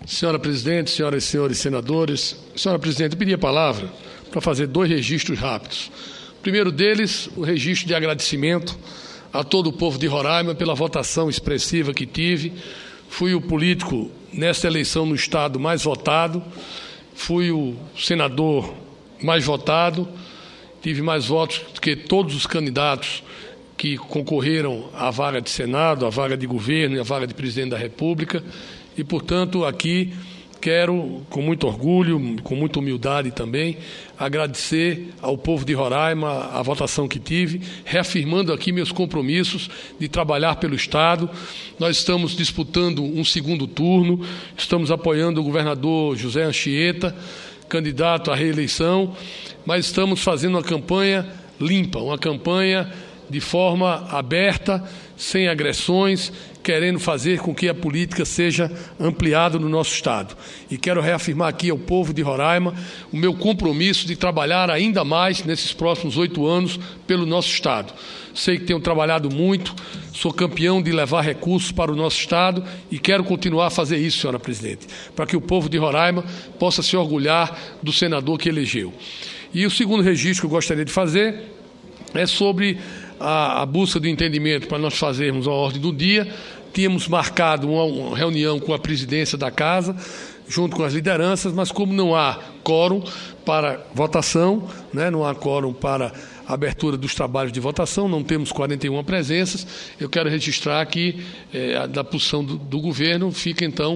Senhora Presidente, senhoras e senhores senadores, senhora Presidente, eu pedi a palavra para fazer 2 registros rápidos. O primeiro deles, o registro de agradecimento a todo o povo de Roraima pela votação expressiva que tive. Fui o político, nesta eleição no Estado, mais votado, fui o senador mais votado, tive mais votos do que todos os candidatos que concorreram à vaga de Senado, à vaga de governo e à vaga de presidente da República. E, portanto, aqui quero, com muito orgulho, com muita humildade também, agradecer ao povo de Roraima a votação que tive, reafirmando aqui meus compromissos de trabalhar pelo Estado. Nós estamos disputando um segundo turno, estamos apoiando o governador José Anchieta, candidato à reeleição, mas estamos fazendo uma campanha limpa, uma campanha de forma aberta, sem agressões, querendo fazer com que a política seja ampliada no nosso Estado. E quero reafirmar aqui ao povo de Roraima o meu compromisso de trabalhar ainda mais nesses próximos 8 anos pelo nosso Estado. Sei que tenho trabalhado muito, sou campeão de levar recursos para o nosso Estado e quero continuar a fazer isso, senhora Presidente, para que o povo de Roraima possa se orgulhar do senador que elegeu. E o segundo registro que eu gostaria de fazer é sobre a busca do entendimento para nós fazermos a ordem do dia. Tínhamos marcado uma reunião com a presidência da Casa, junto com as lideranças, mas como não há quórum para votação, não há quórum para a abertura dos trabalhos de votação, não temos 41 presenças, eu quero registrar que da posição do governo fica então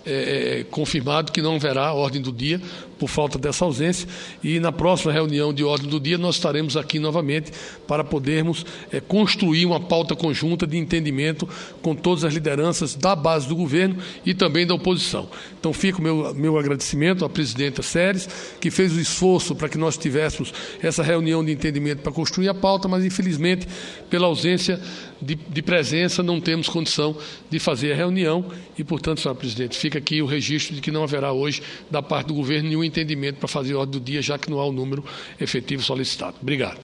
confirmado que não haverá ordem do dia por falta dessa ausência, e na próxima reunião de ordem do dia nós estaremos aqui novamente para podermos construir uma pauta conjunta de entendimento com todas as lideranças da base do governo e também da oposição. Então fica o meu agradecimento à presidenta Séries, que fez o esforço para que nós tivéssemos essa reunião de entendimento para construir a pauta, mas infelizmente pela ausência de presença não temos condição de fazer a reunião e, portanto, senhora Presidente, fica aqui o registro de que não haverá hoje da parte do governo nenhum entendimento para fazer a ordem do dia, já que não há o número efetivo solicitado. Obrigado.